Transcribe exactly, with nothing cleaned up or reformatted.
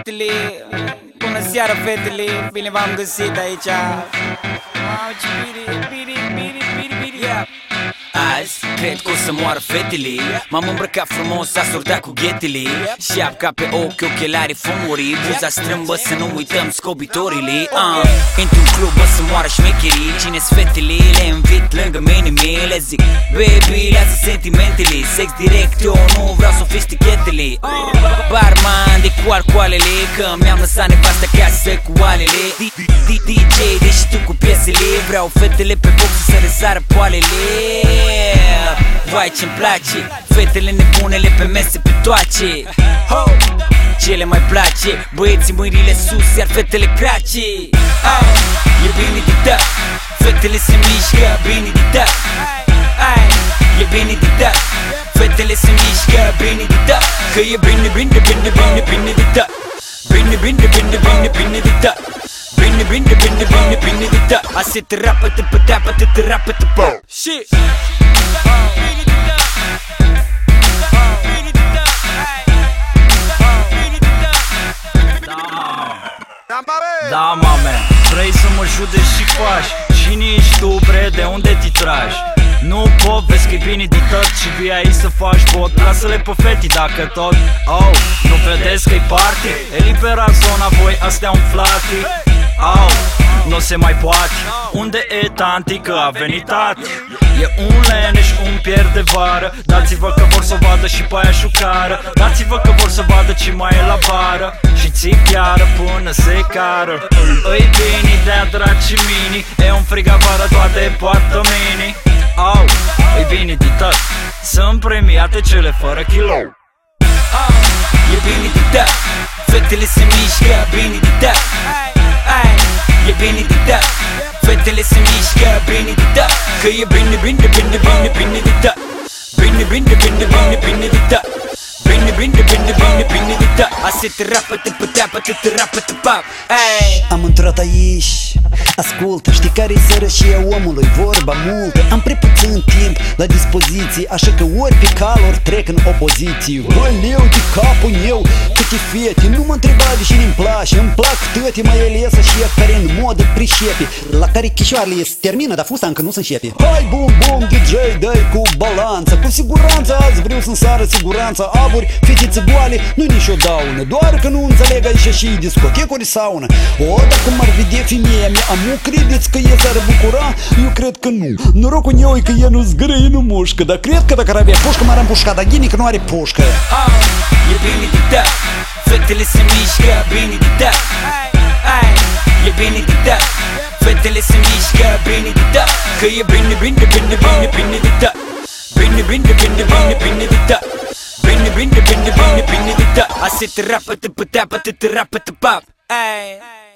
fetele, bună seara fetele, bine v-am găsit aici. Wow, ce bine, bine, bine, bine, bine, yeah. Azi cred că o să moară fetele. M-am îmbrăcat frumos, a sortat cu ghetele, șapca pe ochi, ochelari fumurii, buza strâmbă să nu uităm scobitorile. uh. Într-un club o să moară șmecherii, cine-s fetele, le invit lângă mine, le zic baby, lasă sentimentele, sex direct, eu nu vreau sofistichetele. Barman de cu alcoalele, că mi-am lăsat nevastă acasă cu oalele. D J, deși tu cu piesele, vreau fetele pe box să le sară poalele. Vai ce-mi place, fetele nebunele pe mese pe toace. Ce le mai place, băieții mâinile sus, iar fetele crace. E bine de dat, fetele se mișcă, bine de dat. E bine de dat, fetele se mișcă, bine de dat. Că e bine, bine, bine, bine, bine de dat. Bine, bine, bine, bine, bine de dat. Bine, bine, bine, bine, bine de dat. Asi te rapă, te păteapă, te te rapă, te pă. Shit. Da, mame, vrei să mă judeci și faci? Cine ești tu, bre, de unde te tragi? Nu pot, vezi că-i bine de tot și vii aici să faci bot. Lasă-le pe feti dacă tot. Oh, nu vedeți că-i party? Elibera zona, voi astea umflate. Oh, nu se mai poate. Unde e tanti că a venit tati? E un leneș, un pier de vară. Dați-vă că vor să vadă și pe aia șucară. Dați-vă că vor să vadă ce mai e la vară. Și ții chiară până se cară. Îi bine de-a draci mini, e un frig afară, toate poartă mini. Oh, îi bine de tot, sunt premiate cele fără kilo. E bine de dat, fetele se mișcă, bine de dat. E bine de dat, fetele se mișcă, bine de dat. Că e bine, bine, bine, bine, bine de dat. Bine, bine, bine, bine, bine de dat. Bine, bine, bine, bine, bine de dat. Asi te rapă, te păteapă, te te rapă, te pap. Am intrat aici, ascultă, știi care-i sărășia omului? Vorba multă, am prea puțin timp la dispoziție, așa că ori pe cal, ori trec în opoziție. Văleu de capul meu, câte fete, nu mă întreba de cine-mi place. Îmi plac toate, mai ales așa care în modă prișepe, la care chișoarele se termină, dar fusta încă nu se începe. Hai bum bum, D J, dai cu balanță, cu siguranță azi vreau să-mi sară siguranța. Avuri, fetițe goale, nu-i nicio daună, doar că nu înțeleg aici și discotecuri saună. O, dacă m-ar vedea femeia mea, amu, credeți că e s-ar bucura? Eu cred că nu. Norocul meu e că e nu zgârăie, nu mușcă, dar cred că dacă ar avea pușcă m-ar împușca, dar ghini că nu are pușcă. E bine de dat, fetele se mișcă, bine de dat. E bine de dat, fetele se mișcă, bine de dat. Că e bine, bine, bine, bine, bine de dat. Bine, bine, bine, bine, bine de dat. Bine, bine, bine, bine, bine de dat. Asi te rapă, te păteapă, te te rapă, te pap.